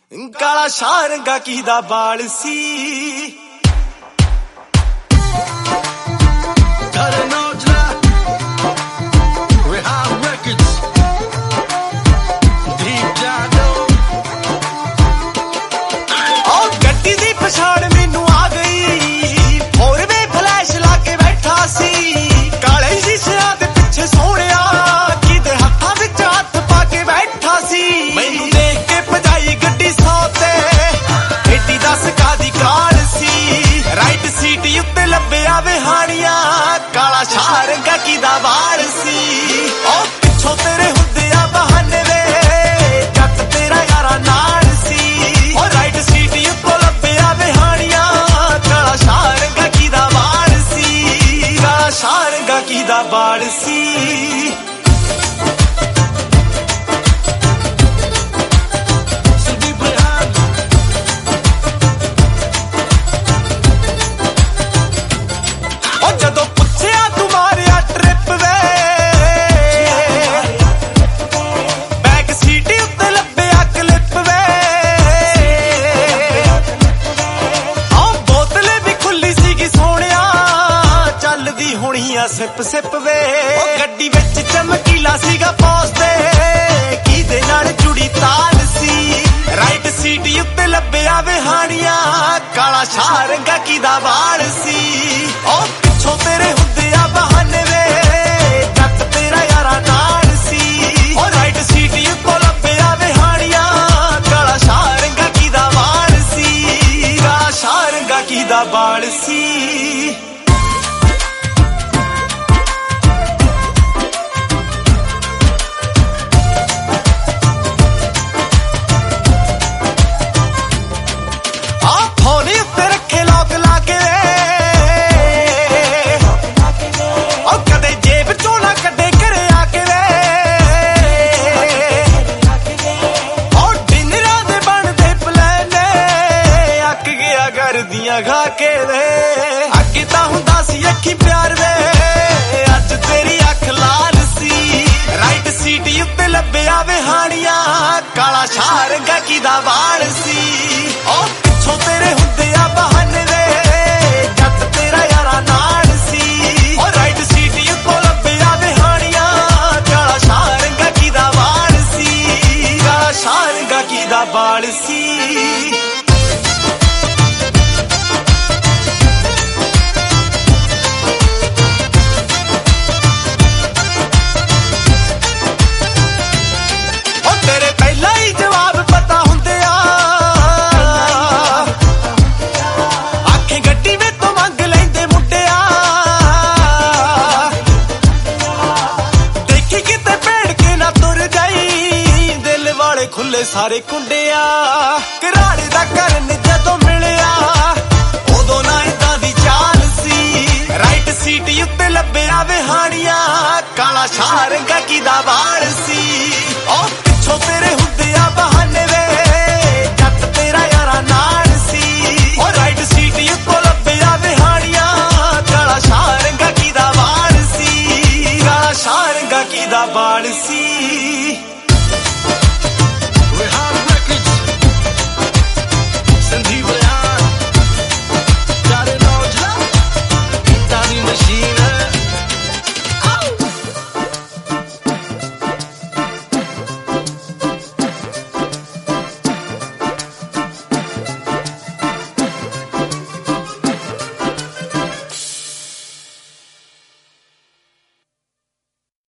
ਕਾਲਾ ਸ਼ਾਹ ਰੰਗਾ ਕੀ ਦਾ ਬਾਲ ਸੀ ਪਛਾਣ ਮੈਨੂੰ ਆ ਗਈ ਹੋਰ ਵੇ ਫਲੈਸ਼ ਲਾ ਕੇ ਬੈਠਾ ਸੀ ਕਾਲੇ ਸ਼ੀਸ਼ਿਆਂ ਦੇ ਪਿੱਛੇ ਸੋਹਣਿਆ ਕਿਤੇ ਹੱਥਾਂ ਵਿੱਚ ਹੱਥ ਪਾ ਕੇ ਬੈਠਾ ਸੀ ਮੈਨੂੰ ਦੇਖ ਕੇ ਭਜਾਈ ਗੱਡੀ 100 ਤੇ ਏਡੀ ਦੱਸ ਕਾਦੀ ਕਾਲ ਸੀ ਰਾਈਟ ਸੀਟ ਉੱਤੇ ਲੱਭਿਆ ਵਿਹਾਣੀਆਂ ਕਾਲਾ ਸ਼ਾਹ ਰੰਗਾ ਕੀ ਦਾ ਵਾਰ ਸੀ ਉਹ ਪਿੱਛੋਂ ਤੇਰੇ ਹੁੰਦੇ ਆ ਬਹਾਨੇ ਵੇ ਜੱਟ ਤੇਰਾ ਯਾਰਾ ਨਾਲ ਸੀ ਉਹ ਰਾਈਟ ਸੀਟ ਉੱਤੇ ਸ਼ਾਹ ਰੰਗਾ ਕੀ ਦਾ ਬਾਲ ਸੀ ਉਹ ਜਦੋਂ ਪੁੱਛਿਆ ਤੂੰ ਮਾਰਿਆ ਟ੍ਰਿਪ ਵੇ ਬੈਕ ਸੀਟ ਉੱਤੇ ਲੱਭਿਆ ਕਲਿੱਪ ਵੇ ਉਹ ਬੋਤਲ ਵੀ ਖੁੱਲੀ ਸੀਗੀ ਸੋਹਣਿਆ ਚੱਲਦੀ ਹੋਣੀ ਆ ਸਿਪ ਸਿਪ ਵੇ ਉਹ ਗੱਡੀ ਵਿੱਚ ਚਮਕੀਲਾ ਸੀਗਾ ਪੌਸ ਤੇ ਕਿਹਦੇ ਨਾਲ ਜੁੜੀ ਤਾਲ ਸੀ ਰਾਈਟ ਸੀਟ ਉੱਤੇ ਲੱਭਿਆ ਵਿਹਾਣੀਆਂ ਕਾਲਾ ਸ਼ਾਹ ਰੰਗਾ ਕੀ ਦਾ ਵਾਲ ਸੀ ਉਹ ਪਿੱਛੋਂ ਤੇਰੇ ਹੁੰਦੇ ਆ ਬਹਾਨੇ ਵੇ ਜੱਟ ਤੇਰਾ ਯਾਰਾ ਨਾਲ ਸੀ ਉਹ ਰਾਈਟ ਸੀਟ ਉੱਤੇ ਲੱਭਿਆ ਵਿਹਾਣੀਆਂ ਕਾਲਾ ਸ਼ਾਹ ਰੰਗਾ ਕੀ ਦਾ ਵਾਲ ਸੀ ਕਾਲਾ ਸ਼ਾਹ ਰੰਗਾ ਕੀ ਦਾ ਵਾਲ ਸੀ ਗਾ ਕੇ ਵੇ ਅੱਗੇ ਤਾਂ ਹੁੰਦਾ ਸੀ ਅੱਖੀ ਪਿਆਰ ਵੇ ਅੱਜ ਤੇਰੀ ਅੱਖ ਲਾਲ ਸੀ ਰਾਈਟ ਸੀਟ ਉੱਤੇ ਲੱਭਿਆ ਵਿਹਾਣੀਆਂ ਕਾਲਾ ਸ਼ਾਹ ਰੰਗਾ ਕੀ ਦਾ ਵਾਲ ਸੀ ਉਹ ਪਿੱਛੋਂ ਤੇਰੇ ਹੁੰਦੇ ਆ ਬਹਾਨੇ ਵੇ ਜੱਟ ਤੇਰਾ ਯਾਰਾ ਨਾਲ ਸੀ ਉਹ ਰਾਈਟ ਸੀਟ ਉੱਤੇ ਲੱਭਿਆ ਵਿਹਾਣੀਆਂ ਕਾਲਾ ਸ਼ਾਹ ਰੰਗਾ ਕੀ ਦਾ ਵਾਲ ਸੀ ਕਾਲਾ ਸ਼ਾਹ ਰੰਗਾ ਕੀ ਦਾ ਵਾਲ ਸੀ ਖੁੱਲੇ ਸਾਰੇ ਕੁੰਡਿਆ ਘਰਾੜੇ ਦਾ ਕਰਨ ਜਦੋਂ ਮਿਲਿਆ ਉਦੋਂ ਨਾ ਇਦਾਂ ਦੀ ਚਾਲ ਸੀ ਰਾਈਟ ਸੀਟ ਉੱਤੇ ਲੱਭਿਆ ਵਿਹਾਣੀਆਂ ਕਾਲਾ ਸ਼ਾਹ ਰੰਗਾ ਕੀ ਦਾ ਵਾਲ ਸੀ ਉਹ ਪਿੱਛੋਂ ਤੇਰੇ